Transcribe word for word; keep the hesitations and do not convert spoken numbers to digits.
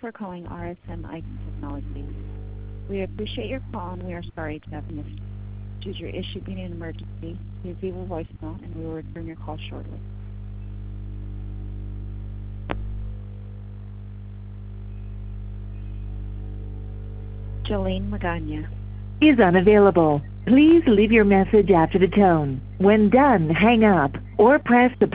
for calling R S M I T Technologies. We appreciate your call and we are sorry to have missed you. Should your issue be an emergency, please leave a voicemail and we will return your call shortly. Jolene Magana is unavailable. Please leave your message after the tone. When done, hang up or press the